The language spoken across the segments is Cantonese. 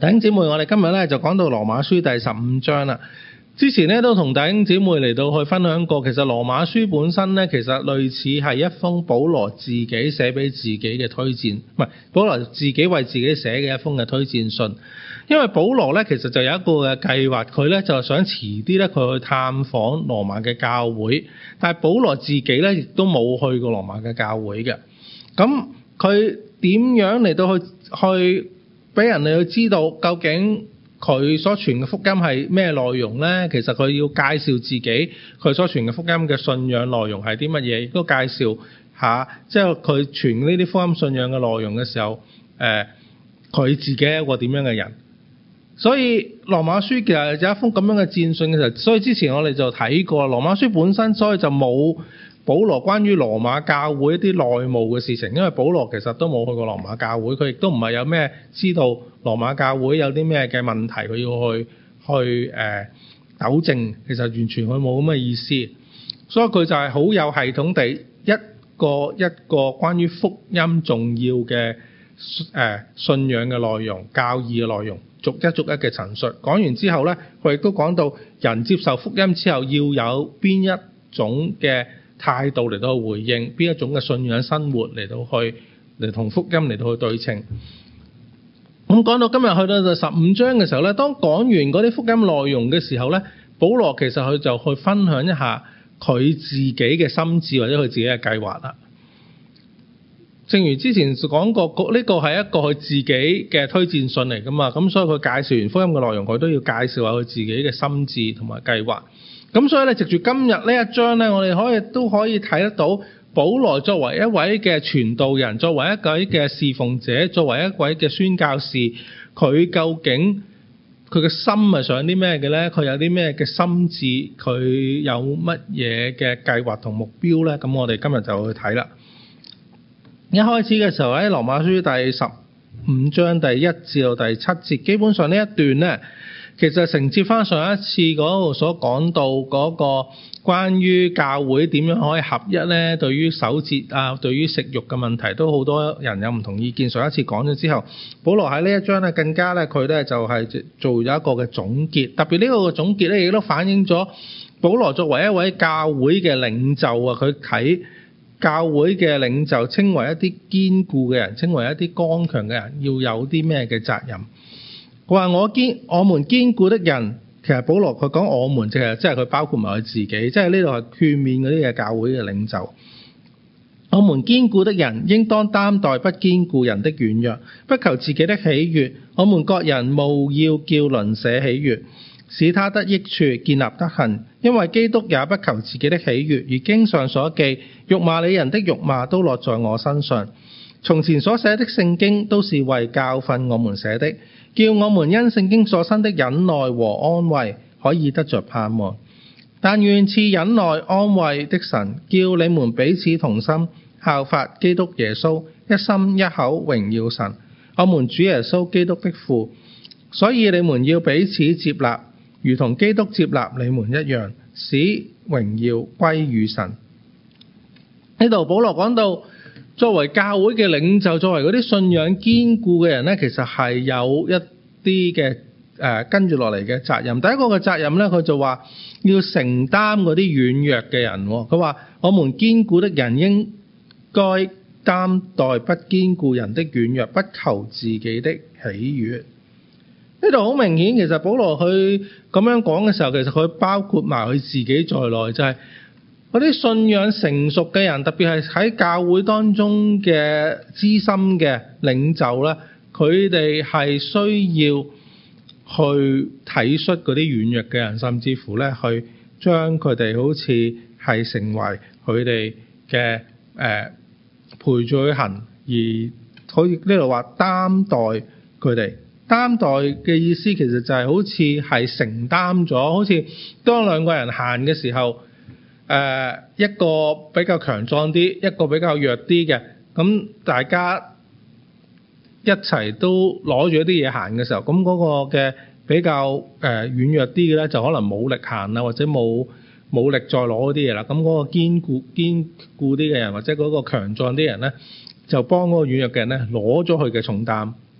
弟兄姊妹，我哋今日咧就講到羅馬書第15章啦。之前咧都同弟兄姊妹嚟到去分享過，其實羅馬書本身咧其實類似係一封保羅自己寫俾自己嘅推薦，唔係保羅自己為自己寫嘅一封嘅推薦信。因為保羅咧其實就有一個嘅計劃，佢咧就想遲啲咧佢去探訪羅馬嘅教會，但係保羅自己咧亦都冇去過羅馬嘅教會嘅。咁佢點樣嚟到去俾人哋去知道究竟佢所傳嘅福音係咩內容呢？其實佢要介紹自己佢所傳嘅福音嘅信仰內容係啲乜嘢，亦都介紹下即係佢傳呢啲福音信仰嘅內容嘅時候，佢自己係一個點樣嘅人。所以羅馬書其實有一封咁樣嘅薦信嘅時候，所以之前我哋就睇過羅馬書本身，所以就冇保羅關於羅馬教會一啲內務嘅事情，因為保羅其實都冇去過羅馬教會，佢亦都唔係有咩知道羅馬教會有啲咩嘅問題，佢要去糾正，其實完全佢冇咁嘅意思。所以佢就係好有系統地一個關於福音重要嘅信仰嘅內容、教義嘅內容，逐一嘅陳述。講完之後咧，佢亦都講到人接受福音之後要有邊一種嘅態度嚟到去回應，邊一種嘅信仰生活嚟同福音嚟到去對稱。咁講到今日去到第15章嘅時候咧，當講完嗰啲福音內容嘅時候咧，保羅其實佢就去分享一下佢自己嘅心志或者佢自己嘅計劃啦。正如之前講過，呢個係一個佢自己嘅推薦信嚟噶嘛，咁所以佢介紹完福音嘅內容，佢都要介紹下佢自己嘅心志同埋計劃。咁所以咧，藉住今日呢一章咧，我哋都可以睇得到保羅作為一位嘅傳道人，作為一位嘅侍奉者，作為一位嘅宣教士，佢究竟佢嘅心係想啲咩嘅咧？佢有啲咩嘅心志？佢有乜嘢嘅計劃同目標咧？咁我哋今日就去睇啦。一開始嘅時候喺羅馬書第15章第1至到第7節，基本上呢一段咧，其實承接翻上一次嗰度所講到嗰個關於教會點樣可以合一咧，對於守節啊，對於食慾嘅問題，都好多人有唔同意見。上一次講咗之後，保羅喺呢一章咧更加咧，佢咧就係做咗一個嘅總結。特別呢個嘅總結咧，亦都反映咗保羅作為一位教會嘅領袖啊，佢睇教會嘅領袖稱為一啲堅固嘅人，稱為一啲剛強嘅人，要有啲咩嘅責任。佢話我們堅固的人，其實保羅佢講我們，即係佢包括埋佢自己，即係呢度係勸勉嗰啲嘅教會嘅領袖。我們堅固的人應當擔待不堅固人的軟弱，不求自己的喜悅。我們各人務要叫鄰舍喜悅，使他得益處，建立德行。因為基督也不求自己的喜悅，如經上所記，辱罵你人的辱罵都落在我身上。從前所寫的聖經都是為教訓我們寫的，叫我們因聖經所生的忍耐和安慰可以得着盼望。但願賜忍耐安慰的神，叫你們彼此同心，效法基督耶穌，一心一口榮耀神，我們主耶穌基督的父。所以你們要彼此接納，如同基督接納你們一樣，使榮耀歸於神。呢度保羅講到，作為教會嘅領袖，作為嗰啲信仰堅固嘅人咧，其實係有一啲嘅跟住落嚟嘅責任。第一個嘅責任咧，佢就話要承擔嗰啲軟弱嘅人。佢話我們堅固的人應該擔待不堅固人的軟弱，不求自己的喜悅。呢度好明顯，其實保羅佢咁樣講嘅時候，其實佢包括埋佢自己在內，就係嗰啲信仰成熟嘅人，特別係喺教會當中嘅資深嘅領袖咧，佢哋係需要去體恤嗰啲軟弱嘅人，甚至乎咧去將佢哋好似係成為佢哋嘅陪住佢行，而好似呢度話擔待佢哋。擔待嘅意思其實就係好似係承擔咗，好似當兩個人行嘅時候，一個比較強壯啲，一個比較弱啲嘅，咁大家一齊都攞住一啲嘢行嘅時候，咁嗰個嘅比較軟弱啲嘅咧，就可能冇力行啦，或者冇力再攞嗰啲嘢啦。咁嗰個堅固啲嘅人，或者嗰個強壯啲人咧，就幫嗰個軟弱嘅人咧攞咗佢嘅重擔。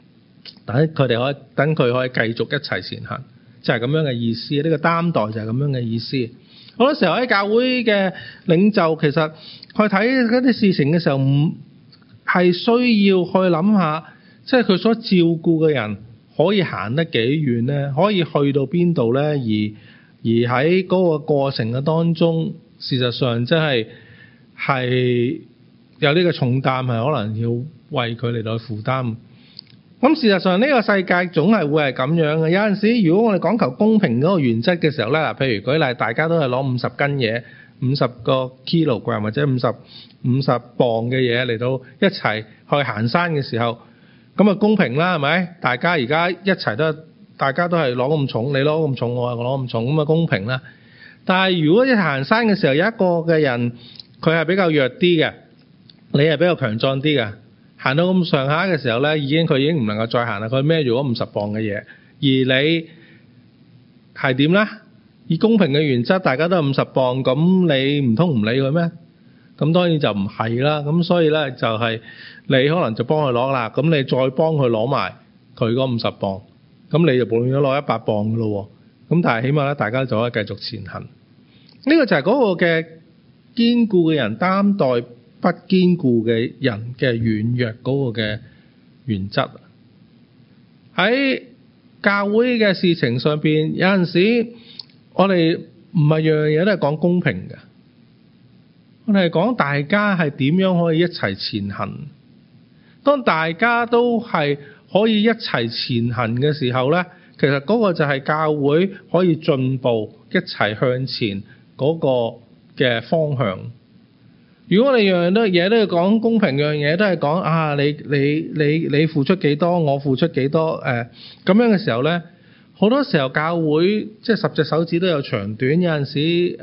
等佢可以繼續一齊前行，就係咁樣嘅意思。呢個擔待就係咁樣嘅意思。好多時候喺教會嘅領袖，其實去睇嗰啲事情嘅時候，唔係需要去諗下，即係佢所照顧嘅人可以行得幾遠呢？可以去到邊度呢？而喺嗰個過程嘅當中，事實上真係有呢個重擔，係可能要為佢嚟到負擔。咁事實上呢個世界總係會係咁樣嘅。有陣時，如果我哋講求公平嗰個原則嘅時候咧，嗱，譬如舉例，大家都係攞50斤嘢、50個 kilogram 或者50磅嘅嘢嚟到一齊去行山嘅時候，咁啊公平啦，係咪？大家而家一齊大家都係攞咁重，你攞咁重，我攞咁重，咁啊公平啦。但係如果一齊行山嘅時候，有一個嘅人佢係比較弱啲嘅，你係比較強壯啲嘅。行到咁上下嘅時候咧，佢已經唔能夠再行啦。佢孭住嗰50磅嘅嘢，而你係點咧？以公平嘅原則，大家都係50磅，咁你唔通唔理佢咩？咁當然就唔係啦。咁所以咧就係你可能就幫佢攞啦，咁你再幫佢攞埋佢嗰50磅，咁你就無論咗攞100磅嘅咯。咁但係起碼咧，大家就可以繼續前行。呢個就係嗰個嘅堅固嘅人擔待不堅固嘅人嘅軟弱嗰個嘅原則。喺教會嘅事情上邊，有陣時我哋唔係樣樣嘢都係講公平嘅，我哋係講大家係點樣可以一齊前行。當大家都係可以一齊前行嘅時候咧，其實嗰個就係教會可以進步一齊向前嗰個嘅方向。如果你樣樣嘢都要講公平，樣嘢都係講啊，你付出幾多，我付出幾多，咁樣嘅時候咧，好多時候教會即係10隻手指都有長短，有陣時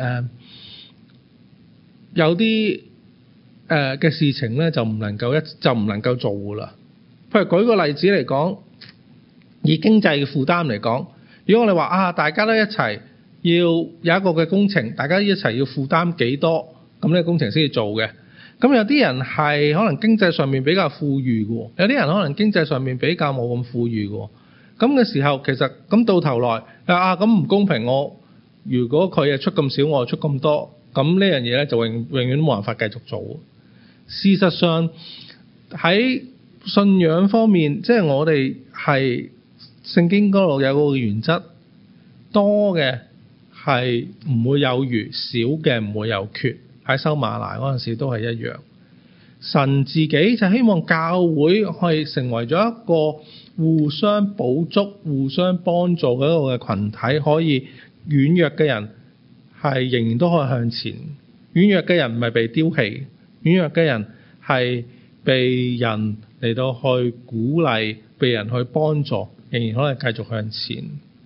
有啲嘅事情咧就唔能夠做噶啦。譬如舉個例子嚟講，以經濟嘅負擔嚟講，如果我哋話啊，大家都一齊要有一個嘅工程，大家一齊要負擔幾多？咁呢個工程先至做嘅。咁有啲人係可能經濟上面比較富裕嘅，有啲人可能經濟上面比較冇咁富裕嘅。咁嘅時候，其實咁到頭來咁唔公平。如果佢係出咁少，我出咁多，咁呢樣嘢咧就永遠都冇辦法繼續做。事實上喺信仰方面，即係我哋係聖經嗰度有個原則，多嘅係唔會有餘，少嘅唔會有缺。喺收嗎哪嗰陣時都係一樣。神自己就希望教會可以成為咗一個互相補足、互相幫助嘅一個嘅群體，可以軟弱嘅人係仍然都可以向前。軟弱嘅人唔係被丟棄，軟弱嘅人係被人嚟到去鼓勵，被人去幫助，仍然可以繼續向前。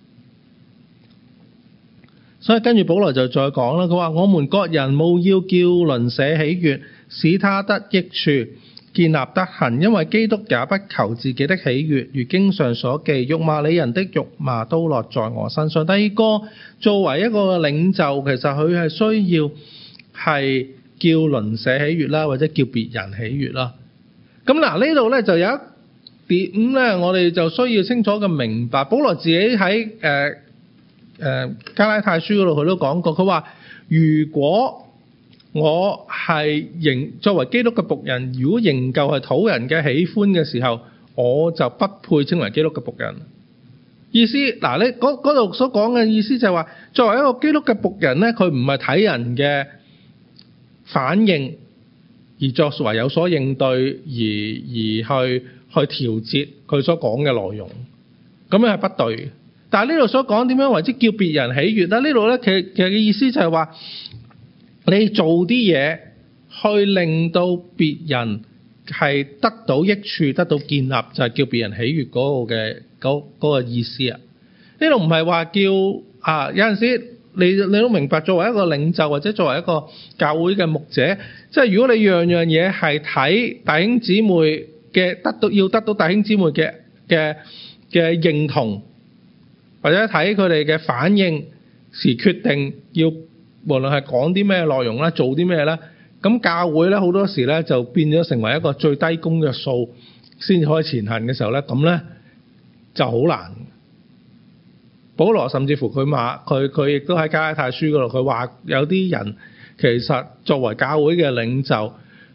所以跟住保羅就再講啦，佢話：我們各人務要叫鄰舍喜悅，使他得益處，建立德行，因為基督也不求自己的喜悅，如經上所記：辱罵你人的辱罵都落在我身上。第二個，作為一個領袖，其實佢係需要係叫鄰舍喜悅啦，或者叫別人喜悅啦。咁嗱，呢度咧就有一點咧，我哋就需要清楚嘅明白。保羅自己喺加拉太書嗰度佢都講過，佢話：如果我係作為基督嘅僕人，如果仍舊係討人嘅喜歡嘅時候，我就不配稱為基督嘅僕人。意思嗱，你嗰度所講嘅意思就係話，作為一個基督嘅僕人咧，佢唔係睇人嘅反應而作為有所應對，而去調節佢所講嘅內容，咁樣係不對。但係呢度所講點樣為之叫別人喜悅咧？呢度咧其實嘅意思就係話，你做啲嘢去令到別人係得到益處、得到建立，就係叫別人喜悅嗰個意思啊。呢度唔係話叫有陣時你都明白，作為一個領袖或者作為一個教會嘅牧者，即係如果你樣樣嘢係睇弟兄姊妹嘅要得到弟兄姊妹嘅認同，或者睇佢哋嘅反應時決定要無論係講啲咩內容啦，做啲咩咧，咁教會咧好多時咧就變咗成為一個最低公約數先至可以前行嘅時候咧，咁咧就好難。保羅甚至乎佢亦都喺加拉太書嗰度，佢話有啲人其實作為教會嘅領袖，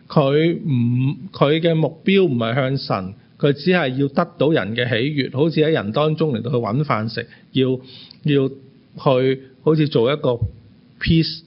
佢嘅目標唔係向神，佢只係要得到人嘅喜悅，好似喺人當中嚟到去揾飯食，要去好似做一個 peace，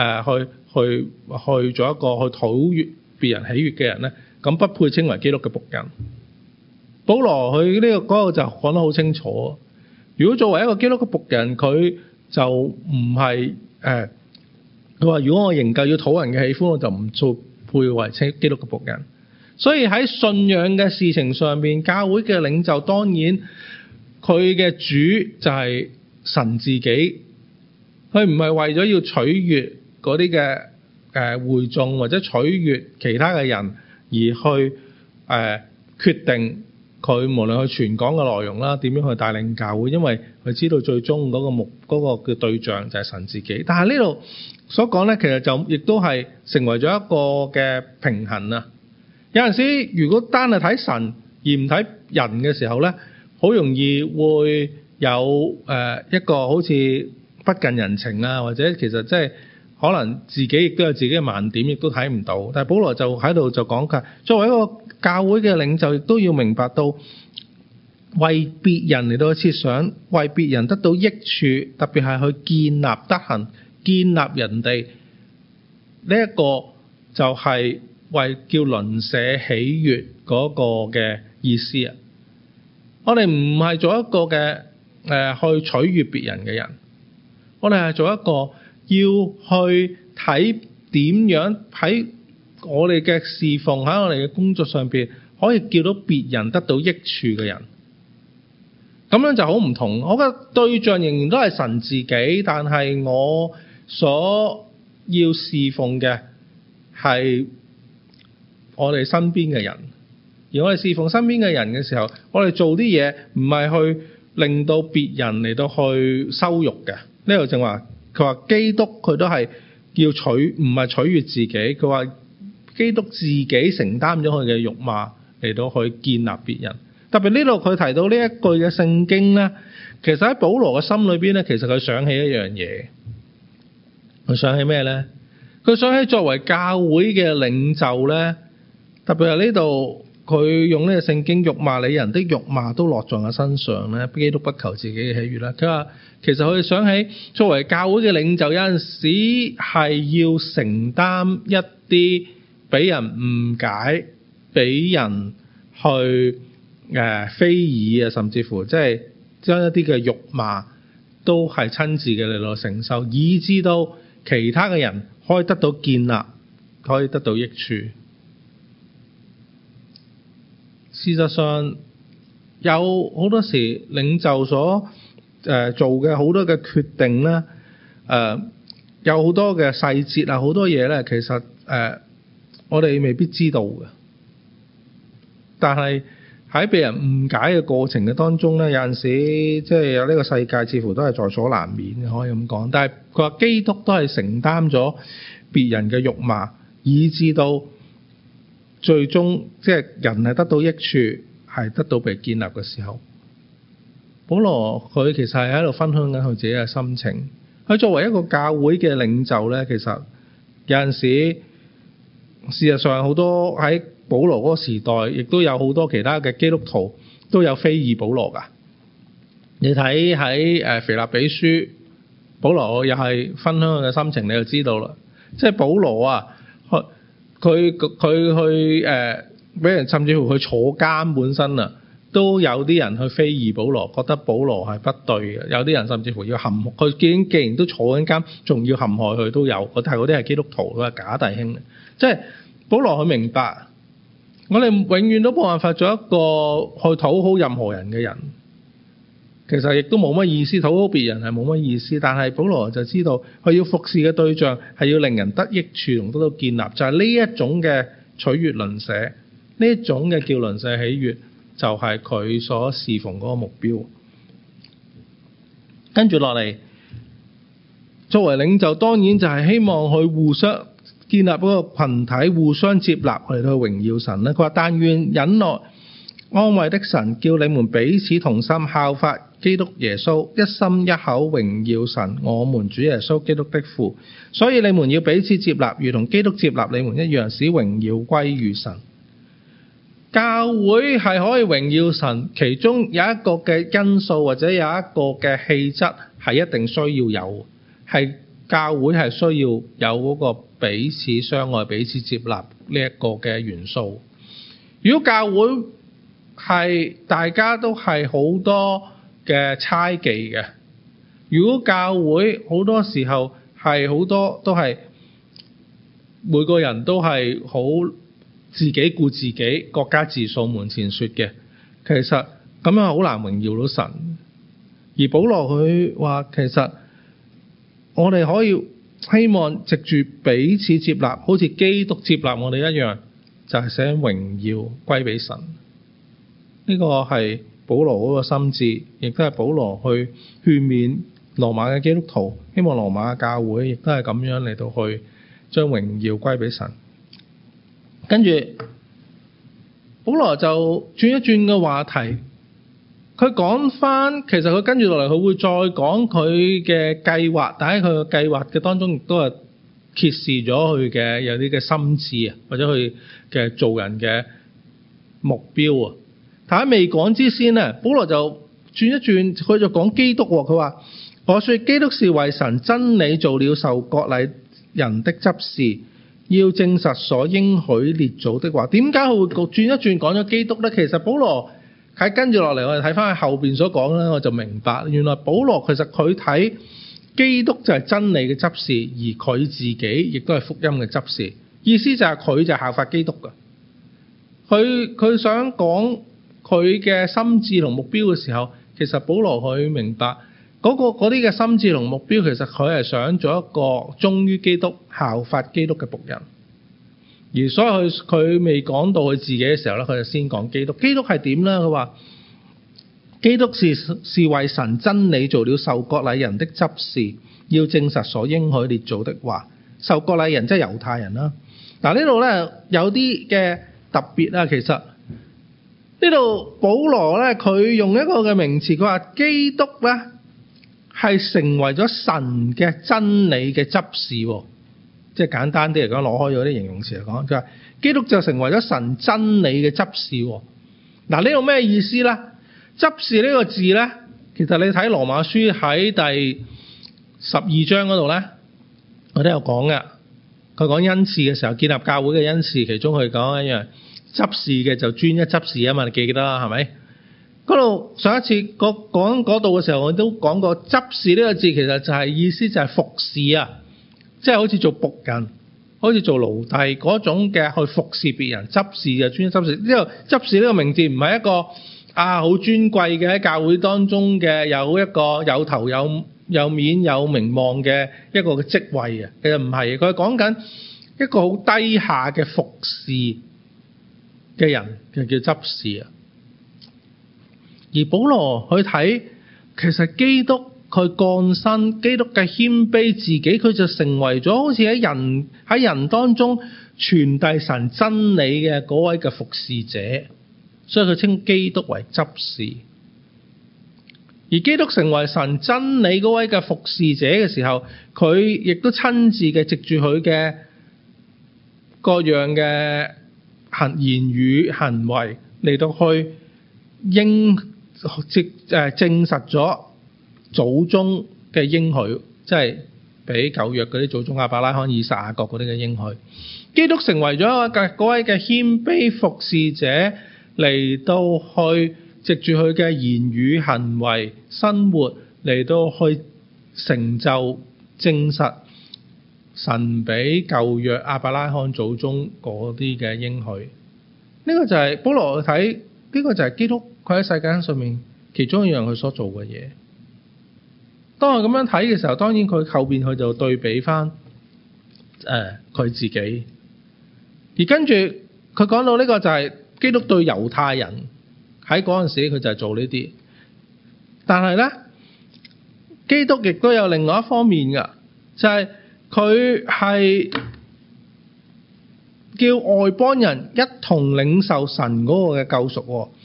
去做一個去討悅別人喜悅嘅人咧，咁不配稱為基督嘅僕人。保羅佢呢個嗰個就講得好清楚。如果作為一個基督嘅僕人，佢就唔係佢話如果我仍舊要討人嘅喜歡，我就唔做配為基督嘅僕人。所以喺信仰嘅事情上面，教會嘅領袖當然佢嘅主就係神自己，佢唔係為咗要取悅嗰啲嘅會眾或者取悅其他嘅人而去決定佢無論去傳講嘅內容啦，點樣去帶領教會，因為佢知道最終嗰個嘅對象就係神自己。但係呢度所講咧，其實就亦都係成為咗一個嘅平衡啊。有陣時如果單係睇神而唔睇人嘅時候咧，好容易會有一個好似不近人情啊，或者其實即係可能自己亦都有自己嘅盲點，亦都睇唔到。但係保羅就喺度就講㗎，作為一個教會嘅領袖，亦都要明白到為別人嚟到設想，為別人得到益處，特別係去建立德行、建立人哋呢一個就係為叫鄰舍喜悅嗰個嘅意思啊！我哋唔係做一個嘅去取悅別人嘅人，我哋係做一個要去睇點樣喺我哋嘅侍奉，喺我哋嘅工作上邊可以叫到別人得到益處嘅人，咁樣就好唔同。我嘅對象仍然都係神自己，但係我所要侍奉嘅係我哋身邊嘅人。而我哋侍奉身邊嘅人嘅時候，我哋做啲嘢唔係去令到別人嚟到去羞辱嘅。呢度正話佢話基督佢都係要唔係取悅自己，佢話基督自己承擔咗佢嘅辱罵嚟到去建立別人。特別呢度佢提到呢一句嘅聖經咧，其實喺保羅嘅心裏邊咧，其實佢想起一樣嘢。佢想起咩咧？佢想起作為教會嘅領袖咧，特別係呢度佢用呢個聖經，辱罵你人的辱罵都落在我身上咧，基督不求自己嘅喜悅啦。佢話其實佢想起作為教會嘅領袖，有陣時係要承擔一啲俾人誤解、俾人去非議啊，甚至乎即係將一啲嘅辱罵都係親自嘅嚟到承受，以致到其他嘅人可以得到建立，可以得到益處。事實上，有好多時領袖所做嘅好多嘅決定咧，有好多嘅細節啊，好多嘢咧，其實我哋未必知道嘅。但係喺被人誤解嘅過程嘅當中咧，有陣時即係有呢個世界似乎都係在所難免嘅，可以咁講。但係佢話基督都係承擔咗別人嘅辱罵，以致到最終即係人係得到益處，係得到被建立嘅時候，保羅佢其實係喺度分享緊佢自己嘅心情。佢作為一個教會嘅領袖咧，其實有陣時事實上好多喺保羅嗰個時代，亦都有好多其他嘅基督徒都有非議保羅㗎。你睇喺腓立比書，保羅又係分享佢嘅心情，你就知道啦。即係保羅啊，佢去俾人甚至乎佢坐監本身啊，都有啲人去非議保羅，覺得保羅係不對嘅。有啲人甚至乎要陷害佢，既然都坐緊監，仲要陷害佢都有。但係嗰啲係基督徒，佢係假弟兄。即係保羅佢明白，我哋永遠都冇辦法做一個去討好任何人嘅人。其實亦都冇乜意思，討好別人係冇乜意思。但係保羅就知道，佢要服侍嘅對象係要令人得益處同得到建立，就係呢一種嘅取悅鄰舍，呢一種嘅叫鄰舍喜悅，就係佢所侍奉嗰個目標。跟住落嚟，作為領袖，當然就係希望去互相建立嗰個群體，互相接納嚟到榮耀神咧。佢話但願忍耐安慰的神，叫你們彼此同心，效法基督耶穌，一心一口榮耀神，我們主耶穌基督的父。所以你們要彼此接納，如同基督接納你們一樣，使榮耀歸於神。教會係可以榮耀神，其中有一個嘅因素或者有一個嘅氣質係一定需要有，係教會係需要有嗰個彼此相愛、彼此接納呢一個嘅元素。如果教會係大家都係好多嘅猜忌嘅，如果教會好多時候係好多都係每個人都係好自己顧自己、各家自掃門前雪嘅，其實咁樣好難榮耀到神。而保羅佢話，其實我哋可以希望藉住彼此接納，好似基督接納我哋一樣，就係使榮耀歸俾神。呢個係保羅嗰個心志，亦都係保羅去勸勉羅馬嘅基督徒，希望羅馬嘅教會亦都係咁樣嚟到去將榮耀歸俾神。跟住保羅就轉一轉嘅話題，佢講翻，其實佢跟住落嚟佢會再講佢嘅計劃，但喺佢嘅計劃嘅當中亦都係揭示咗佢嘅有啲嘅心志啊，或者佢嘅做人嘅目標啊。但喺未講之先呢，保羅就轉一轉，佢就講基督。佢話：我說基督是為神真理做了受割禮人的執事，要證實所應許列祖的話。點解佢會轉一轉講咗基督呢？其實保羅喺跟住落嚟，我哋睇翻佢後邊所講咧，我就明白原來保羅其實佢睇基督就係真理嘅執事，而佢自己亦都係福音嘅執事。意思就係佢就係效法基督㗎。佢想講佢嘅心志同目標嘅時候，其實保羅佢明白嗰啲嘅心志同目標，其實佢係想做一個忠於基督、效法基督嘅僕人。而所以佢未講到佢自己嘅時候咧，佢就先講基督。基督係點咧？佢話基督是為神真理做了受割禮人的執事，要證實所應許列祖的話。受割禮人即係猶太人啦。嗱，呢度咧有啲嘅特別啊，其實。呢度保羅咧，佢用一個嘅名詞，佢話基督咧係成為咗神嘅真理嘅執事，即係簡單啲嚟講，攞開咗啲形容詞嚟講，佢話基督就成為咗神真理嘅執事。嗱，呢個咩意思咧？執事呢個字咧，其實你睇羅馬書喺第12章嗰度咧，我都有講嘅。佢講恩賜嘅時候，建立教會嘅恩賜，其中佢講一樣。執事嘅就專一執事啊嘛，你記得啦，係咪？嗰度上一次講嗰度嘅時候，我都講過執事呢個字，其實就係意思就係服侍啊，即係好似做僕人，好似做奴隸嗰種嘅去服侍別人。執事就專一執事。之後執事呢個名字唔係一個好尊貴嘅喺教會當中嘅有一個有頭有面有名望嘅一個嘅職位啊，其實唔係，佢係講緊一個好低下嘅服侍嘅人就叫執事啊。而保羅去睇，其實基督佢降生，基督嘅謙卑自己，佢就成為咗好似喺人當中傳遞神真理嘅嗰位嘅服侍者，所以佢稱基督為執事。而基督成為神真理嗰位嘅服侍者嘅時候，佢亦都親自嘅藉住佢嘅各樣嘅言語行為嚟到去證實咗祖宗嘅應許，即係俾舊約嗰啲祖宗亞伯拉罕、以撒、雅各嗰啲嘅應許。基督成為咗嗰位嘅謙卑服侍者，嚟到去藉住佢嘅言語行為生活嚟到去成就證實神俾舊約亞伯拉罕祖宗嗰啲嘅應許。呢個就係保羅睇，呢個就係基督佢喺世界上面其中一樣佢所做嘅嘢。當我咁樣睇嘅時候，當然佢後邊佢就對比翻佢自己。而跟住佢講到呢個就係基督對猶太人喺嗰陣時佢就係做呢啲。但係咧，基督亦都有另外一方面㗎，就係佢係叫外邦人一同領受神嗰個嘅救贖。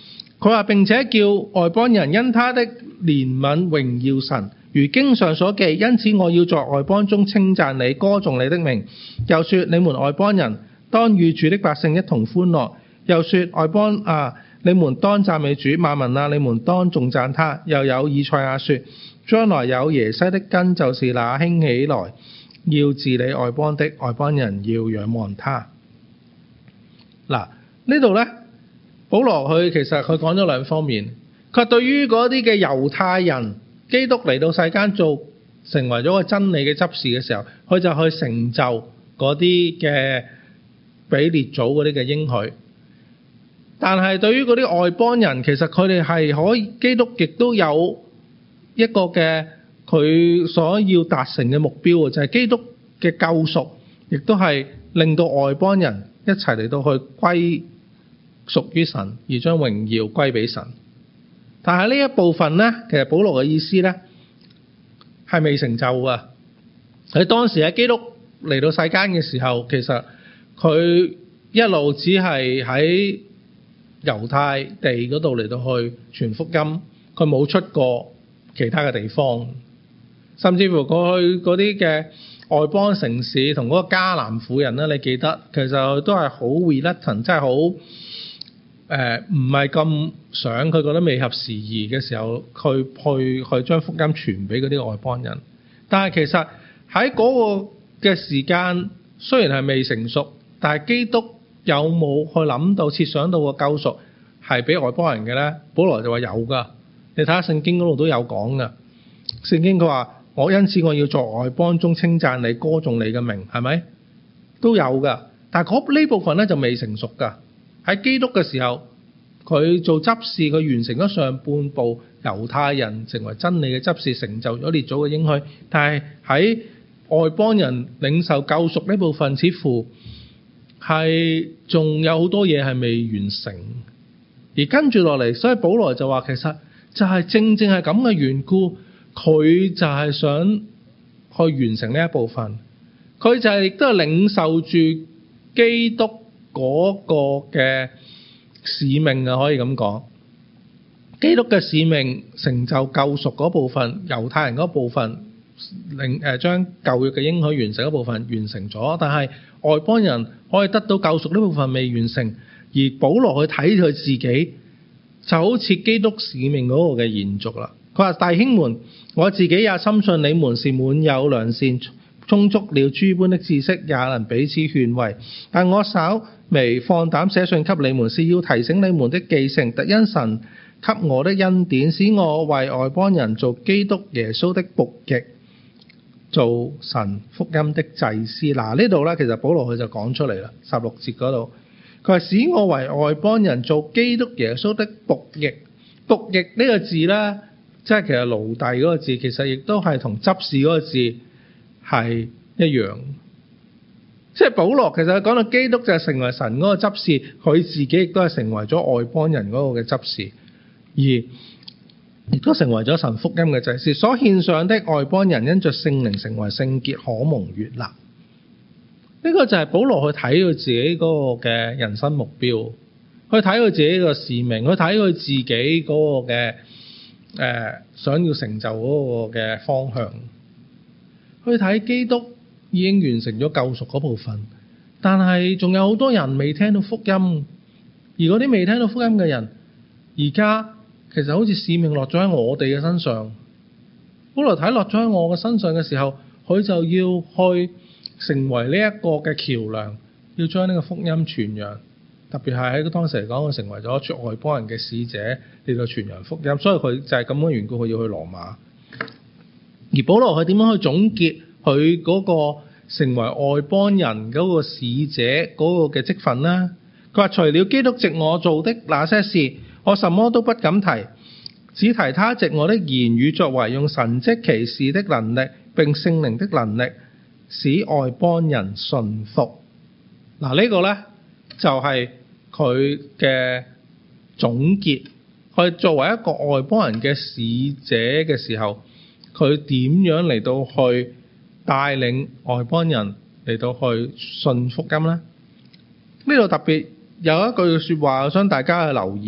佢話並且叫外邦人因他的憐憫榮耀神，如經上所記，因此我要在外邦中稱讚你，歌頌你的名。又說你們外邦人當與主的百姓一同歡樂。又說外邦啊，你們當讚美主，萬民啊，你們當頌讚他。又有以賽亞說，將來有耶西的根，就是那興起來要治理外邦的，外邦人要仰望他。嗱，呢度呢，保羅佢其實佢講咗兩方面。佢對於嗰啲嘅猶太人，基督嚟到世間成為咗個真理嘅執事嘅時候，佢就去成就嗰啲嘅俾列祖嗰啲嘅應許。但係對於嗰啲外邦人，其實佢哋係可以，基督亦都有一個嘅佢所要達成嘅目標，就係基督嘅救贖，亦都係令到外邦人一齊嚟到去歸屬於神，而將榮耀歸俾神。但係呢一部分呢，其實保羅嘅意思呢係未成就啊！喺當時喺基督嚟到世間嘅時候，其實佢一路只係喺猶太地嗰度嚟到去傳福音，佢冇出過其他嘅地方，甚至乎過去嗰啲嘅外邦城市同嗰個迦南婦人咧，你記得其實都係好 reluctant，真係好唔係咁想，佢覺得未合時宜嘅時候，去將福音傳俾嗰啲外邦人。但係其實喺嗰個嘅時間雖然係未成熟，但係基督有冇去諗到設想到個救贖係俾外邦人嘅呢？保羅就話有㗎，你睇下聖經嗰度都有講㗎。聖經佢話我因此我要在外邦中稱讚你，歌頌你嘅名，係咪都有㗎？但係呢部分咧就未成熟㗎。喺基督嘅時候，佢做執事，佢完成咗上半部，猶太人成為真理嘅執事，成就咗列祖嘅應許。但係喺外邦人領受救贖呢部分，似乎係仲有好多嘢係未完成。而跟住落嚟，所以保羅就話其實就係正係咁嘅緣故，佢就係想去完成呢一部分。佢就係亦都係領受住基督嗰個嘅使命啊，可以咁講。基督嘅使命成就救贖嗰部分，猶太人嗰部分將舊約嘅應許完成嗰部分完成咗，但係外邦人可以得到救贖呢部分未完成。而保羅去睇佢自己，就好似基督使命嗰個嘅延續啦。佢話：弟兄們，我自己也深信你們是滿有良善，充足了諸般的知識，也能彼此勸慰。但我稍微放膽寫信給你們，是要提醒你們的記性，特因神給我的恩典，使我為外邦人做基督耶穌的僕役，做神福音的祭司。嗱，呢度咧，其實保羅佢就講出嚟啦，16節嗰度。佢話使我為外邦人做基督耶穌的僕役。僕役呢個字咧，即係其實奴隸嗰個字，其實亦都係同執事嗰個字係一樣。即係保羅其實講到基督就係成為神嗰個執事，佢自己亦都係成為咗外邦人嗰個嘅執事，而亦都成為咗神福音嘅祭司。所獻上的外邦人因着聖靈成為聖潔，可蒙悅納。呢個就係保羅去睇佢自己嗰個嘅人生目標，去睇佢自己個使命，去睇佢自己嗰個嘅想要成就嗰個嘅方向，去睇基督已經完成咗救贖嗰部分，但係仲有好多人未聽到福音，而嗰啲未聽到福音嘅人，而家其實好似使命落咗喺我哋嘅身上。保羅睇落咗喺我嘅身上嘅時候，佢就要去成為呢一個嘅橋梁，要將呢個福音傳揚，特別係喺當時嚟講，佢成為咗外邦人嘅使者嚟到傳揚福音，所以佢就係咁嘅緣故，佢要去羅馬。而保羅佢點樣去總結佢嗰個成為外邦人嗰個使者嗰個嘅職分呢？佢話：除了基督藉我做的那些事，我什麼都不敢提，只提他藉我的言語作為，用神蹟奇事的能力並聖靈的能力，使外邦人信服。嗱，呢個呢，就係佢嘅總結。佢作為一個外邦人嘅使者嘅時候，佢點樣嚟到去帶領外邦人嚟到去信福音呢？呢度特別有一句説話，我想大家去留意。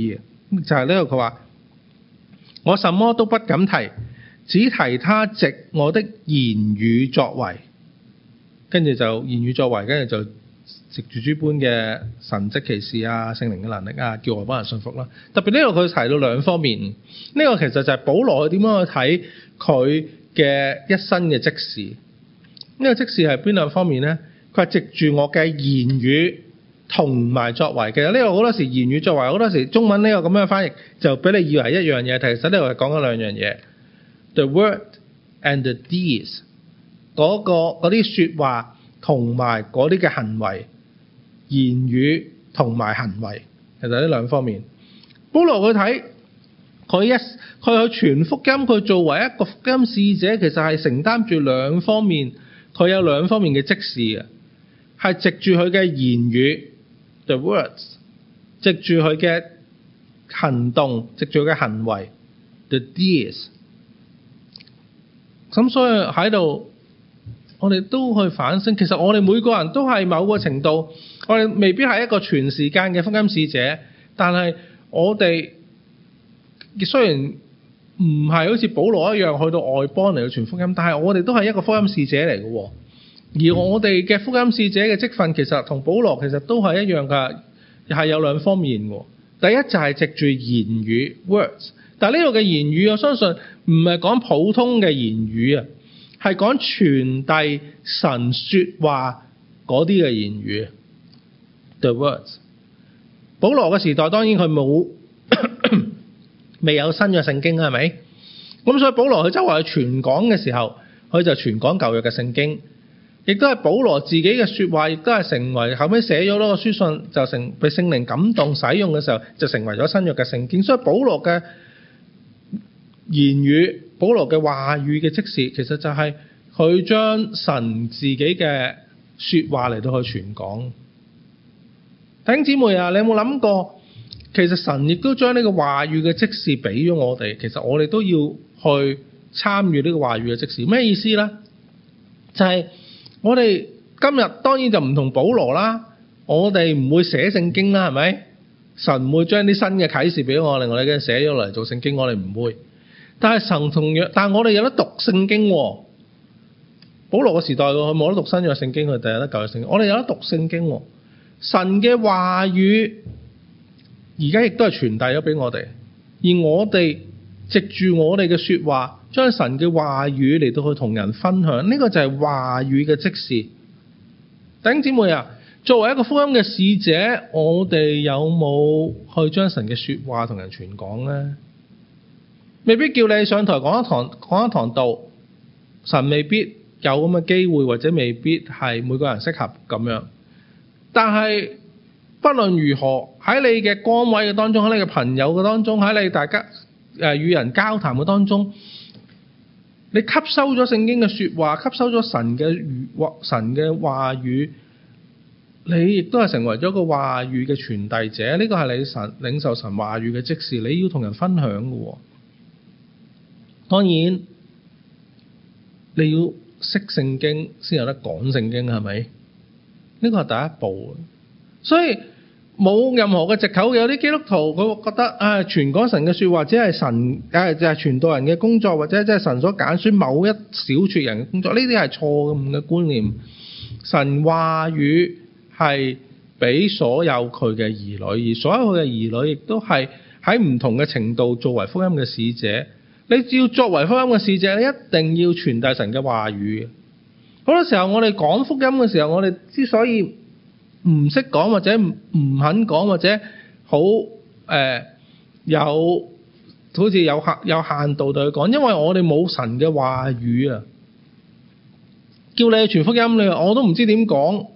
就係呢度佢話：我什麼都不敢提，只提他藉我的言語作為。跟住就言語作為，跟住就藉住諸般嘅神蹟奇事啊、聖靈嘅能力啊，叫外邦人信服啦。特別呢度佢提到兩方面，呢個其實就係保羅點樣去睇佢嘅一生嘅職事。呢個職事係邊兩方面呢？佢係藉住我嘅言語同埋作為。其實呢個好多時言語作為，好多時中文呢個咁樣嘅翻譯就俾你以為一樣嘢，其實呢度係講緊兩樣嘢 ：the word and the deeds。嗰啲説話同埋嗰啲嘅行為，言語同埋行為，其實呢兩方面。保羅去睇佢去傳福音，佢作為一個福音使者，其實係承擔住兩方面，佢有兩方面嘅職事嘅，係藉住佢嘅言語 the words， 藉住佢嘅行動，藉住佢嘅行為 the deeds。咁所以喺度，我哋都去反省，其實我哋每個人都係某個程度，我哋未必係一個全時間嘅福音使者，但係我哋雖然唔係好似保羅一樣去到外邦嚟去傳福音，但係我哋都係一個福音使者嚟嘅。而我哋嘅福音使者嘅職分其實同保羅其實都係一樣㗎，係有兩方面嘅。第一就係藉住言語 words， 但係呢度嘅言語我相信唔係講普通嘅言語啊，係講傳遞神説話嗰啲嘅言語 the words。保羅嘅時代當然佢冇未有新約聖經係咪？咁所以保羅佢周圍去傳講嘅時候，佢就傳講舊約嘅聖經，亦都係保羅自己嘅説話，亦都係成為後尾寫咗嗰個書信，就被聖靈感動使用嘅時候，就成為咗新約嘅聖經。所以保羅嘅言語，保羅嘅話語嘅職事，其實就係佢將神自己嘅説話嚟到去傳講。弟兄姊妹啊，你有冇諗過？其實神亦都將呢個話語嘅職事俾咗我哋，其實我哋都要去參與呢個話語嘅職事。咩意思呢？就係我哋今日當然就唔同保羅啦，我哋唔會寫聖經啦，係咪？神唔會將啲新嘅啟示俾我哋，我哋嘅寫咗嚟做聖經，我哋唔會。但係神同樣，但係我哋有得讀聖經喎。保羅嘅時代佢冇得讀新約聖經，佢哋有得舊約聖經。我哋有得讀聖經喎。神嘅話語而家亦都係傳遞咗俾我哋，而我哋藉住我哋嘅説話，將神嘅話語嚟到去同人分享，呢個就係話語嘅職事。弟兄姊妹啊，作為一個福音嘅使者，我哋有冇去將神嘅説話同人傳講呢？未必叫你上台講一堂道，神未必有咁嘅機會，或者未必係每個人適合咁樣。但係不論如何，喺你嘅崗位嘅當中，喺你嘅朋友嘅當中，喺你大家與人交談嘅當中，你吸收咗聖經嘅説話，吸收咗神嘅話語，你亦都係成為咗個話語嘅傳遞者。呢個係你領受神話語嘅職事，你要同人分享嘅。當然你要識聖經先有得講聖經，係咪？呢個係第一步。所以冇任何嘅藉口。有啲基督徒佢覺得傳講神嘅説話只係神就係傳道人嘅工作，或者即係神所揀選某一小撮人嘅工作，呢啲係錯誤嘅觀念。神話語係俾所有佢嘅兒女，而所有佢嘅兒女亦都係喺唔同嘅程度作為福音嘅使者。你只要作為福音嘅使者，你一定要傳遞神嘅話語。好多時候我哋講福音嘅時候，我哋之所以唔識講，或者唔肯講，或者好似有限度地去講，因為我哋冇神嘅話語啊！叫你去傳福音，你話我都唔知點講，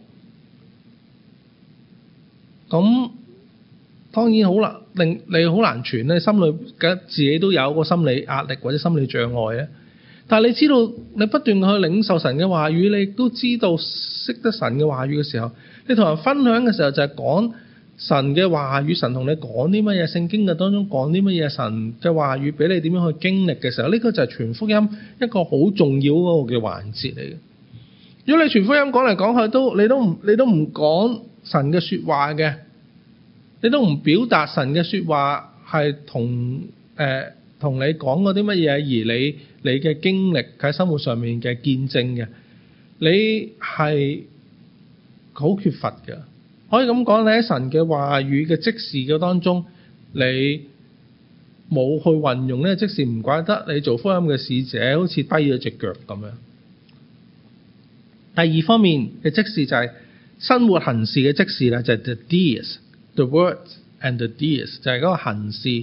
咁當然好難，令你好難傳咧。心裏自己都有個心理壓力或者心理障礙啊！但係你知道，你不斷去領受神嘅話語，你都知道識得神嘅話語嘅時候，你同人分享嘅時候就係講神嘅話語，神同你講啲乜嘢，聖經嘅當中講啲乜嘢，神嘅話語俾你點樣去經歷嘅時候，呢個就係傳福音一個好重要嗰個嘅環節嚟嘅。如果你傳福音講嚟講去你都唔講神嘅説話嘅，你都唔表達神嘅説話係同你講嗰啲乜嘢，而你嘅經歷喺生活上面嘅見證嘅，你係好缺乏嘅。可以咁講，你喺神嘅話語嘅即時嘅當中，你冇去運用呢個即時，唔怪得你做福音嘅使者好似低咗隻腳咁樣。第二方面嘅即時就係生活行事嘅即時啦，就係 the deeds, the words and the deeds， 就係嗰個行事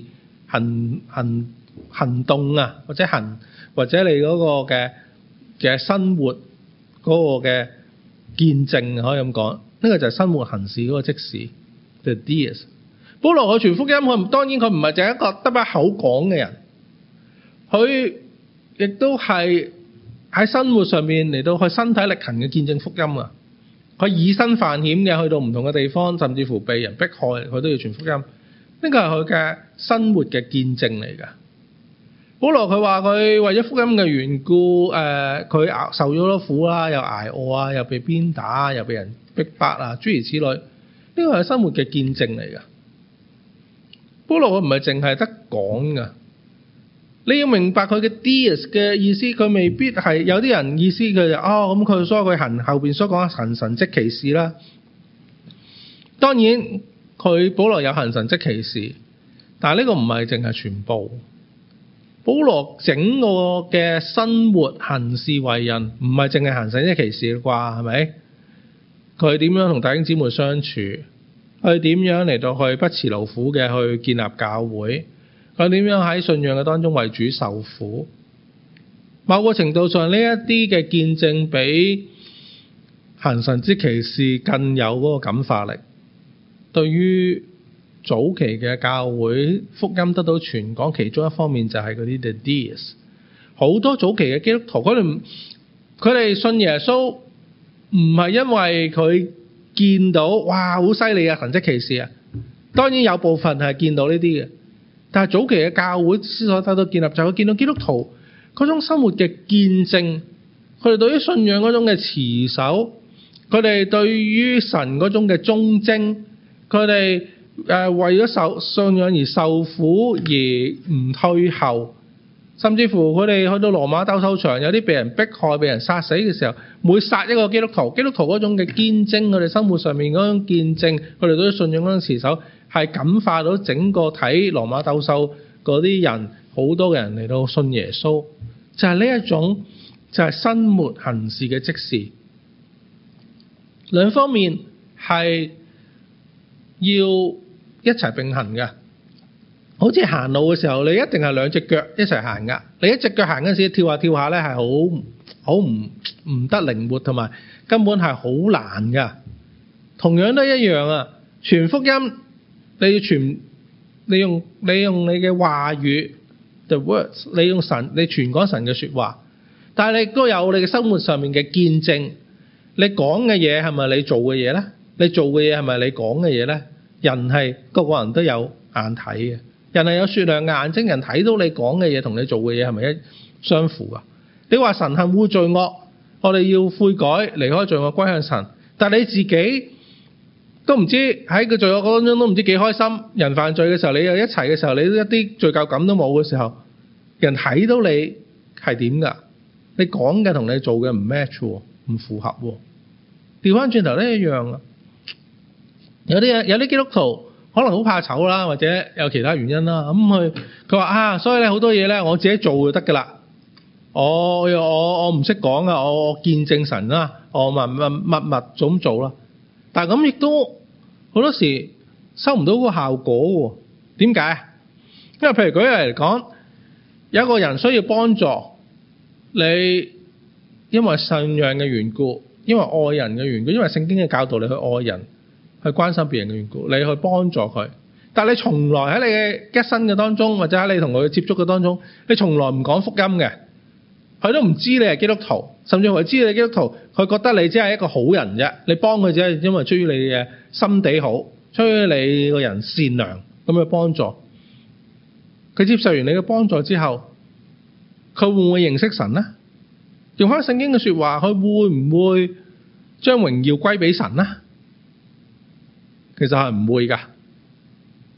行動啊，或者你嗰個嘅生活嗰個嘅見證，可以咁講。呢個就係生活行事嗰個即時 the deeds。保羅去傳福音，當然佢唔係淨係一個得把口講嘅人，佢亦都係喺生活上面嚟到去身體力行嘅見證福音啊！佢以身犯險嘅去到唔同嘅地方，甚至乎被人迫害，佢都要傳福音。呢個係佢嘅生活嘅見證嚟㗎。保羅佢話佢為咗福音嘅緣故，佢受咗好多苦啦，又挨餓啊，又被鞭打，又被人逼迫啊，諸如此類。呢個係生活嘅見證嚟㗎。保羅佢唔係淨係得講㗎，你要明白佢嘅 deeds 嘅意思，佢未必係有啲人意思佢就咁佢所以佢行後邊所講行神蹟奇事啦。當然佢保羅有行神蹟奇事，但係呢個唔係淨係全部。保羅整個嘅生活行事為人唔係淨係行神蹟奇事啩，係咪？佢點樣同弟兄姊妹相處？佢點樣嚟到去不辭勞苦嘅去建立教會？佢點樣喺信仰嘅當中為主受苦？某個程度上，呢一啲嘅見證比行神蹟奇事更有嗰個感化力。對於早期嘅教會福音得到傳講，其中一方面就係嗰啲 the deeds。好多早期嘅基督徒，佢哋信耶穌唔係因為佢見到哇好犀利啊神蹟奇事啊，當然有部分係見到呢啲嘅，但係早期嘅教會之所得到建立，就係佢見到基督徒嗰種生活嘅見證，佢哋對於信仰嗰種嘅持守，佢哋對於神嗰種嘅忠貞，佢哋為咗信仰而受苦而唔退後，甚至乎佢哋去到羅馬鬥獸場，有啲被人迫害、被人殺死嘅時候，每殺一個基督徒嗰種嘅堅貞，佢哋生活上面嗰種見證，佢哋對於信仰嗰種持守，係感化到整個睇羅馬鬥獸嗰啲人，好多嘅人嚟到信耶穌，就係呢一種就係生活行事嘅即時。兩方面係要一齊並行嘅，好似行路嘅時候，你一定係兩隻腳一齊行噶。你一隻腳行嗰陣時，跳下跳下咧，係好唔得靈活，同埋根本係好難噶。同樣都一樣啊！傳福音你要傳，你用你嘅話語 the words， 你傳講神嘅說話，但係你都有你嘅生活上面嘅見證。你講嘅嘢係咪你做嘅嘢咧？你做嘅嘢係咪你講嘅嘢咧？人係個個人都有眼睇嘅，人係有雪亮嘅眼睛，人睇到你講嘅嘢同你做嘅嘢係咪相符啊？你話神恨惡罪惡，我哋要悔改離開罪惡歸向神，但你自己都唔知喺個罪惡當中都唔知幾開心。人犯罪嘅時候，你又一齊嘅時候，你都一啲罪疚感都冇嘅時候，人睇到你係點噶？你講嘅同你做嘅唔 match 喎，唔符合喎。調翻轉頭都一樣啊！有啲基督徒可能好怕醜啦，或者有其他原因啦。咁佢話所以咧好多嘢咧我自己做就得噶啦。我唔識講啊，我見證神啦，我默咁做啦。但係咁亦都好多時收唔到嗰個效果喎。點解？因為譬如舉例嚟講，有一個人需要幫助你，因為信仰嘅緣故，因為愛人嘅緣故，因為聖經嘅教導你去愛人，去關心別人嘅緣故，你去幫助佢。但係你從來喺你嘅一生嘅當中，或者喺你同佢接觸嘅當中，你從來唔講福音嘅，佢都唔知你係基督徒，甚至乎知你係基督徒，佢覺得你只係一個好人啫。你幫佢只係因為出於你嘅心地好，出於你個人善良咁去幫助。佢接受完你嘅幫助之後，佢會唔會認識神呢？用翻聖經嘅說話，佢會唔會將榮耀歸俾神呢？其實係唔會噶。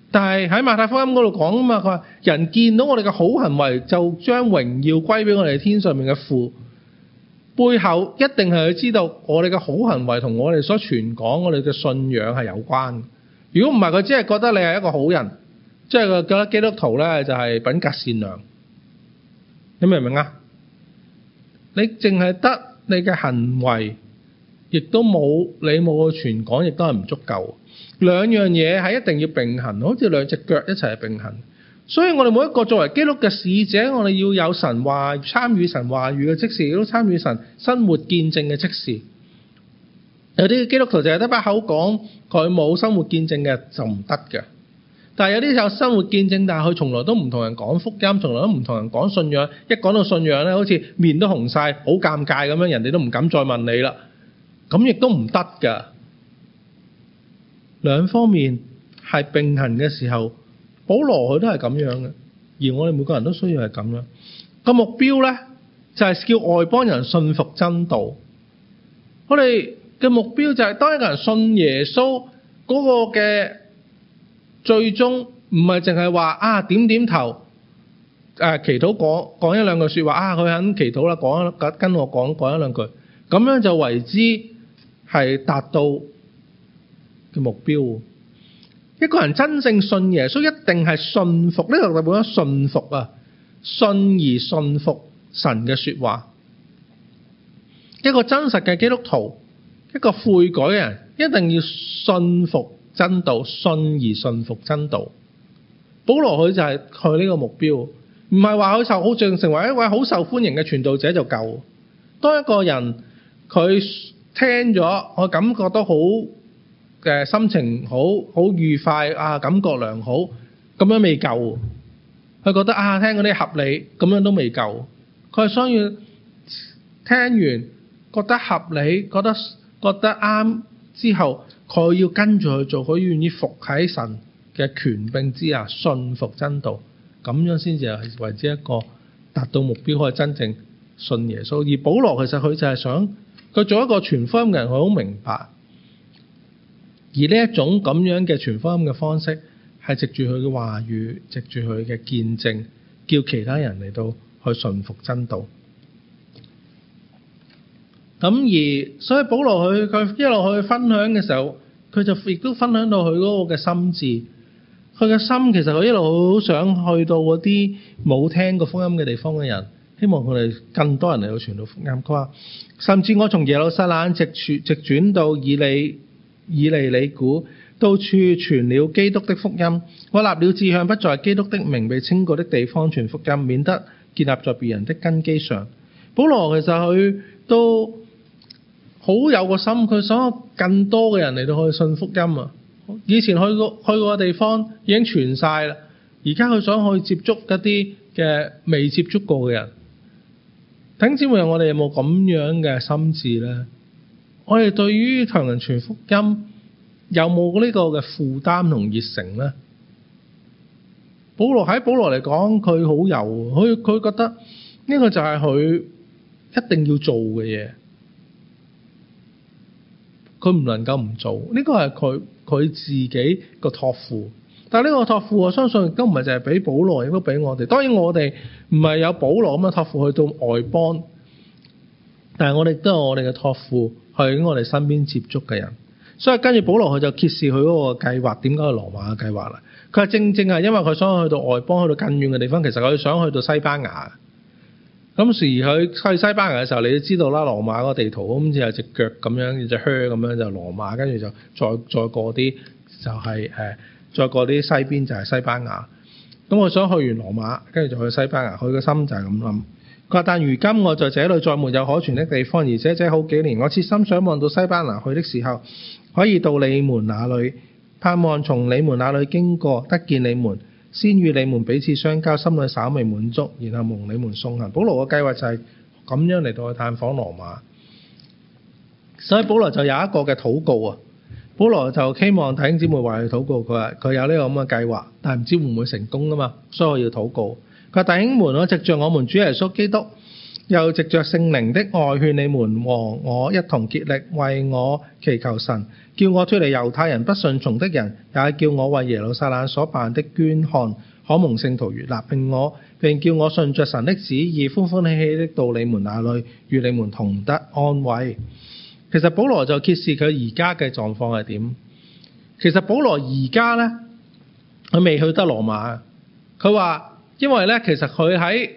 但係喺馬太福音嗰度講啊嘛，佢話人見到我哋嘅好行為，就將榮耀歸俾我哋天上面嘅父。背後一定係佢知道我哋嘅好行為同我哋所傳講我哋嘅信仰係有關。如果唔係，佢只係覺得你係一個好人，即係佢覺得基督徒咧就係品格善良。你明唔明啊？你淨係得你嘅行為，亦都冇你冇去傳講，亦都係唔足夠。兩樣嘢係一定要並行，好似兩隻腳一齊並行。所以我哋每一個作為基督嘅使者，我哋要有神話，參與神話語嘅職事，亦都參與神生活見證嘅職事。有啲基督徒就係得把口講，佢冇生活見證嘅就唔得嘅。但係有啲有生活見證，但係佢從來都唔同人講福音，從來都唔同人講信仰。一講到信仰咧，好似面都紅晒，好尷尬咁樣，人哋都唔敢再問你啦。咁亦都唔得㗎。兩方面係並行嘅時候，保羅佢都係咁樣嘅，而我哋每個人都需要係咁樣。個目標咧就係叫外邦人信服真道。我哋嘅目標就係當一個人信耶穌嗰個嘅最終，唔係淨係話點點頭，祈禱講一兩句説話佢肯祈禱啦，跟我講一兩句，咁樣就為之係達到嘅目標。一個人真正信耶穌，一定係信服，呢個就講信服啊，信而信服神嘅説話。一個真實嘅基督徒，一個悔改嘅人，一定要信服真道，信而信服真道。保羅佢就係佢呢個目標，唔係話佢好像成為一位好受歡迎嘅傳道者就夠。當一個人佢聽咗，我感覺到好嘅心情好愉快感覺良好，咁樣未夠。佢覺得聽嗰啲合理，咁樣都未夠。佢係需要聽完覺得合理，覺得啱之後，佢要跟住去做，佢願意服喺神嘅權柄之下，信服真道，咁樣先至係為之一個達到目標，可以真正信耶穌。而保羅其實佢就係想佢做一個傳福音嘅人，佢好明白。而呢一種咁樣嘅傳福音嘅方式，係藉住佢嘅話語，藉住佢嘅見證，叫其他人嚟到去順服真道。所以保羅佢一路去分享嘅時候，佢就亦都分享到佢嗰個嘅心志。佢嘅心其實佢一路好想去到嗰啲冇聽過福音嘅地方嘅人，希望佢哋更多人嚟到傳到福音。佢話甚至我從耶路撒冷直轉到以利里古，到處傳了基督的福音。我立了志向，不在基督的名被稱過的地方傳福音，免得建立在別人的根基上。保羅其實佢都好有個心，佢想有更多嘅人嚟到去信福音啊！以前去過嘅地方已經傳晒啦，而家佢想去接觸一啲嘅未接觸過嘅人。弟兄姊妹，我哋有冇咁樣嘅心志呢？我哋對於同人傳福音有冇呢個嘅負擔同熱誠呢？保羅嚟講，佢好有，佢覺得呢個就係佢一定要做嘅嘢，佢唔能夠唔做。呢個係佢自己個託付。但係呢個託付，我相信亦都唔係淨係俾保羅，亦都俾我哋。當然我哋唔係有保羅咁嘅託付去到外邦，但係我哋都有我哋嘅託付去我哋身邊接觸嘅人。所以跟住保羅佢就揭示佢嗰個計劃，點解去羅馬嘅計劃啦？佢係正係因為佢想去到外邦，去到更遠嘅地方。其實佢想去到西班牙。咁時佢去西班牙嘅時候，你都知道啦，羅馬嗰個地圖好似有隻腳咁樣，有隻靴咁樣就羅馬，跟住就再過啲就係再過啲西邊就係西班牙。咁我想去完羅馬，跟住就去西班牙。佢個心就係咁諗。佢話：但如今我在這裏再沒有可傳的地方，而且這好幾年，我切心想望到西班牙去的時候，可以到你們那裏，盼望從你們那裏經過，得見你們，先與你們彼此相交，心裏稍微滿足，然後蒙你們送行。保羅嘅計劃就係咁樣嚟到去探訪羅馬。所以保羅就有一個嘅禱告啊！保羅就希望弟兄姊妹為佢禱告，佢話佢有呢個咁嘅計劃，但係唔知會唔會成功㗎嘛，所以我要禱告。佢話：弟兄們，我藉著我們主耶穌基督又藉着聖靈的愛勸你們和我一同竭力為我祈求神，叫我脫離猶太人不順從的人，也叫我為耶路撒冷所辦的捐項可蒙聖徒悅納，並叫我順着神的旨意歡歡喜喜的到你們那裏，與你們同得安慰。其實保羅就揭示佢而家嘅狀況係點。其實保羅而家呢，佢未去得羅馬。佢話因為呢，其實佢喺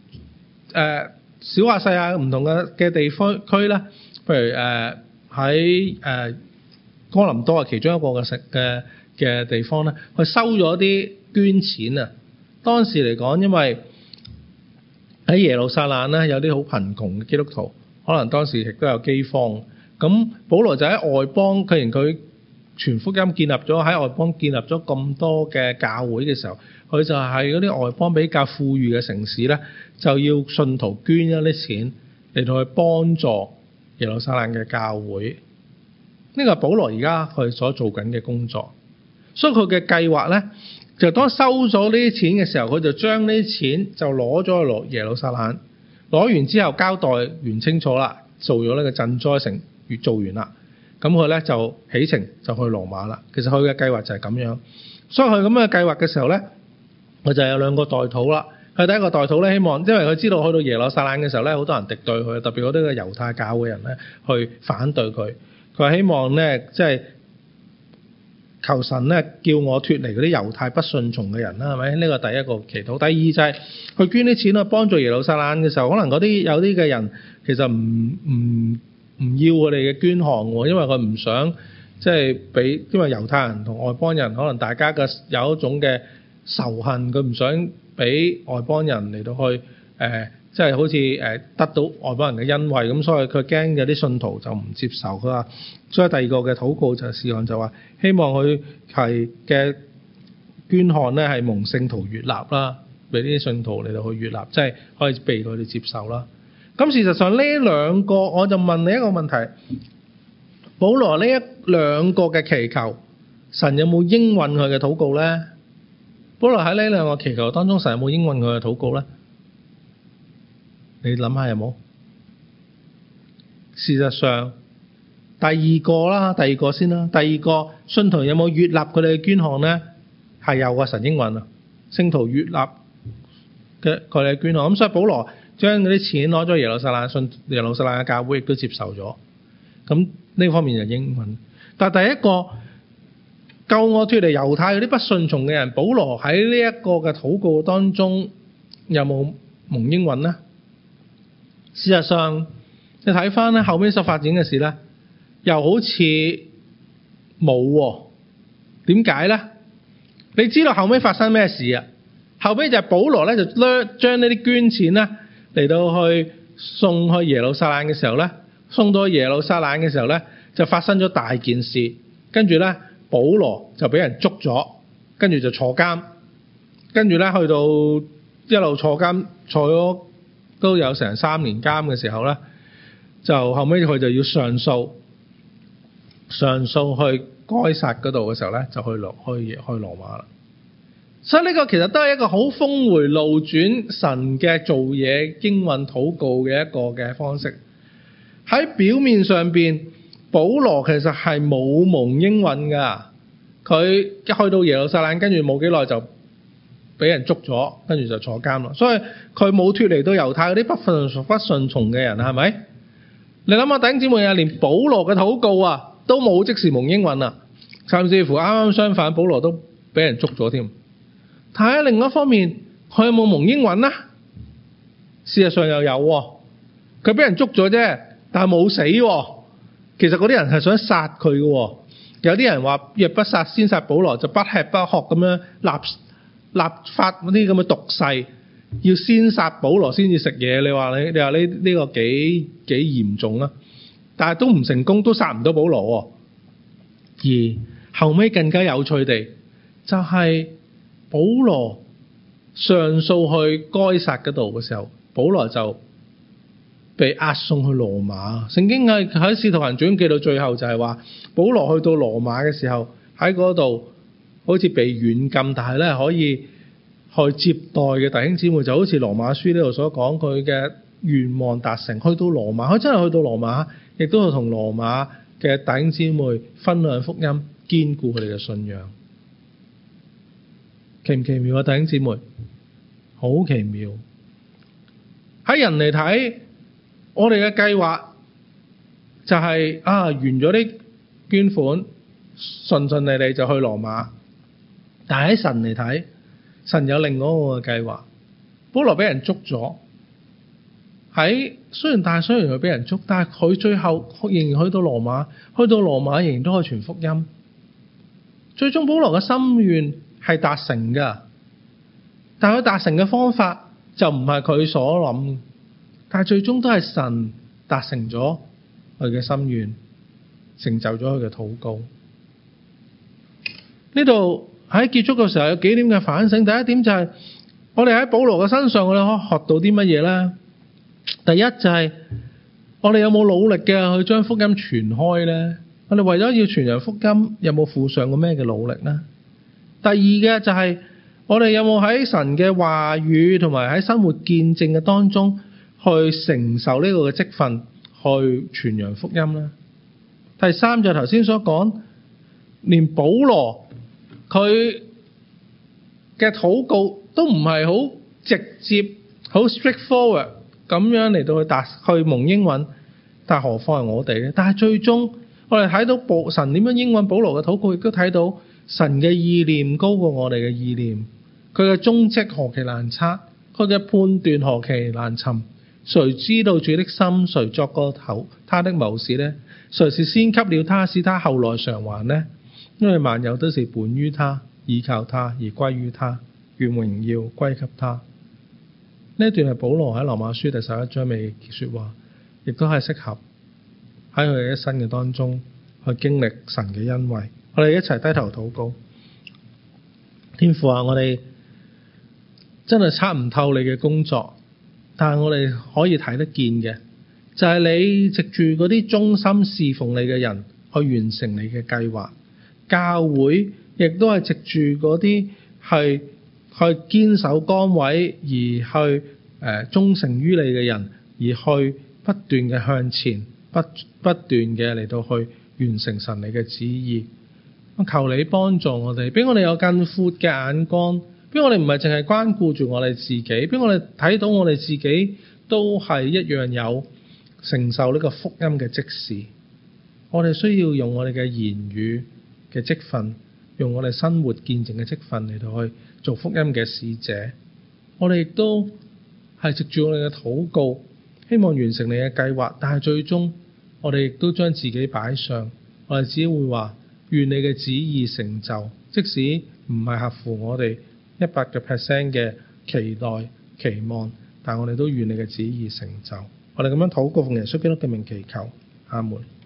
小亞細亞唔同嘅地區咧，譬如喺哥林多係其中一個嘅地方咧，佢收咗啲捐錢啊。當時嚟講，因為喺耶路撒冷咧有啲好貧窮嘅基督徒，可能當時亦都有饑荒。咁保羅就喺外邦，既然佢傳福音建立咗喺外邦建立咗咁多嘅教會嘅時候，佢就係嗰啲外邦比較富裕嘅城市咧，就要信徒捐一啲錢嚟到去幫助耶路撒冷嘅教會。呢個係保羅而家佢所做緊嘅工作。所以佢嘅計劃咧，就當收咗呢啲錢嘅時候，佢就將呢啲錢就攞咗去落耶路撒冷，攞完之後交代完清楚啦，做咗呢個賑災城，做完啦，咁佢咧就起程就去羅馬啦。其實佢嘅計劃就係咁樣。所以佢咁嘅計劃嘅時候咧，佢就有兩個代禱啦。佢第一個代禱咧，希望因為佢知道去到耶路撒冷嘅時候咧，好多人敵對佢，特別嗰啲嘅猶太教會人咧去反對佢。佢希望咧，即係求神咧叫我脫離嗰啲猶太不順從嘅人啦，係咪？呢個第一個祈禱。第二就係佢捐啲錢去幫助耶路撒冷嘅時候，可能嗰啲有啲嘅人其實唔要佢哋嘅捐項喎，因為佢唔想即係俾，因為猶太人同外邦人可能大家嘅有一種嘅仇恨，佢唔想俾外邦人嚟到去即係好似得到外邦人嘅恩惠，咁所以佢驚有啲信徒就唔接受佢話。所以第二個嘅禱告就係事項就話，希望佢係嘅捐項咧係蒙聖徒悅納啦，俾呢啲信徒嚟到去悅納，即係可以被佢哋接受啦。咁事實上呢兩個，我就問你一個問題：保羅呢一兩個嘅祈求，神有冇應允佢嘅禱告咧？保羅喺呢兩個祈求當中，神有冇應允佢嘅禱告咧？你諗下有冇？事實上，第二個先啦。第二個信徒有冇悅納佢哋嘅捐項咧？係有個神應允啊，聖徒悅納嘅佢哋嘅捐項。咁所以保羅將嗰啲錢攞咗耶路撒冷，耶路撒冷嘅教會亦都接受咗。咁呢方面就應允。但係第一個救我脫離猶太嗰啲不順從嘅人，保羅喺呢一個嘅禱告當中有冇蒙應允呢？事實上，你睇翻咧後邊所發展嘅事咧，又好似冇喎。點解咧？你知道後尾發生咩事啊？後尾就係保羅咧就將呢啲捐錢咧嚟到去送去耶路撒冷嘅時候咧，送到去耶路撒冷嘅時候咧就發生咗大件事，跟住咧保羅就俾人捉咗，跟住就坐監，跟住咧去到一路坐監坐咗都有成3年監嘅時候咧，就後尾佢就要上訴去該撒嗰度嘅時候咧，就去羅馬啦。所以呢個其實都係一個好峰迴路轉神嘅做嘢經運禱告嘅一個嘅方式。喺表面上邊，保羅其實係冇蒙應允噶，佢一去到耶路撒冷，跟住冇幾耐就俾人捉咗，跟住就坐監啦。所以佢冇脫離到猶太嗰啲不順從嘅人，係咪？你諗下弟兄姊妹啊，連保羅嘅禱告啊都冇即時蒙應允啊，甚至乎啱啱相反，保羅都俾人捉咗添。但係另一方面，佢有冇蒙應允啊？事實上又有喎，佢俾人捉咗啫，但係冇死喎。其實嗰啲人係想殺佢嘅喎。有啲人話若不殺先殺保羅，就不吃不喝咁樣立法嗰啲咁嘅毒誓，要先殺保羅先至食嘢。你話呢個幾嚴重啊？但係都唔成功，都殺唔到保羅喎。而後尾更加有趣地，就係保羅上訴去該撒嗰度嘅時候，保羅就被押送去羅馬。聖經喺使徒行傳記到最後就係話，保羅去到羅馬嘅時候喺嗰度好似被軟禁，但係咧可以去接待嘅弟兄姊妹，就好似羅馬書呢度所講，佢嘅願望達成，去到羅馬，佢真係去到羅馬，亦都係同羅馬嘅弟兄姊妹分享福音，堅固佢哋嘅信仰。奇唔奇妙啊，弟兄姊妹？好奇妙！喺人嚟睇，我哋嘅計劃就係完咗啲捐款，順順利利就去羅馬。但係喺神嚟睇，神有另外一個嘅計劃。保羅俾人捉咗，雖然佢俾人捉，但係佢最後仍然去到羅馬，仍然都可以傳福音。最終保羅嘅心願係達成㗎，但係佢達成嘅方法就唔係佢所諗，但係最終都係神達成咗佢嘅心願，成就咗佢嘅禱告。呢度喺結束嘅時候有幾點嘅反省。第一點就係我哋喺保羅嘅身上，我哋可以學到啲乜嘢呢？第一就係我哋有冇努力嘅去將福音傳開呢？我哋為咗要傳揚福音，有冇付上過咩嘅努力呢？第二嘅就係我哋有冇喺神嘅話語同埋喺生活見證嘅當中去承受呢個嘅職分，去傳揚福音呢？第三就係頭先所講，連保羅佢嘅禱告都唔係好直接、好 straightforward 咁樣嚟到去蒙應允，但何況係我哋呢？但係最終我哋睇到神點樣應允保羅嘅禱告，亦都睇到神嘅意念高過我哋嘅意念，佢嘅蹤跡何其難測，佢嘅判斷何其難尋。誰知道主的心？誰作過他的謀士呢？誰是先給了他，使他後來償還呢？因為萬有都是本於他，倚靠他而歸於他，願榮耀歸給他。呢一段係保羅喺羅馬書第11章尾嘅說話，亦都係適合喺佢嘅一生嘅當中去經歷神嘅恩惠。我哋一齊低頭禱告。天父啊，我哋真係測唔透你嘅工作，但係我哋可以睇得見嘅就係你藉住嗰啲忠心侍奉你嘅人去完成你嘅計劃。教會亦都係藉住嗰啲係去堅守崗位而去忠誠於你嘅人，而去不斷嘅向前，不斷嘅嚟到去完成神你嘅旨意。求你幫助我哋，俾我哋有更闊嘅眼光，俾我哋唔係淨係關顧住我哋自己，俾我哋睇到我哋自己都係一樣有承受呢個福音嘅職事。我哋需要用我哋嘅言語嘅職分，用我哋生活見證嘅職分嚟到去做福音嘅使者。我哋亦都係藉住我哋嘅禱告，希望完成你嘅計劃，但係最終我哋亦都將自己擺上，我哋只會話願你嘅旨意成就，即使唔係合乎我哋100% 嘅期待期望，但我哋都願你嘅旨意成就。我哋咁樣禱告，奉耶穌基督嘅名祈求，阿門。